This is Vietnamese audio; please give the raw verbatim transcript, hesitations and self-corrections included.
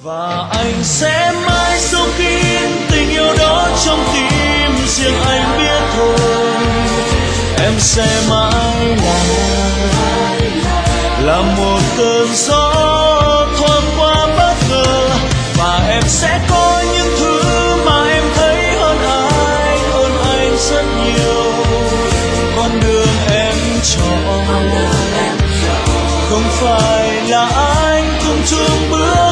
Và anh sẽ mãi sống kín tình yêu đó trong tim, riêng anh biết thôi. Em sẽ mãi là là một cơn gió thoáng qua bất ngờ, và em sẽ có những thứ mà em thấy hơn anh, hơn anh rất nhiều. Con đường em chọn không phải là anh cùng chung bước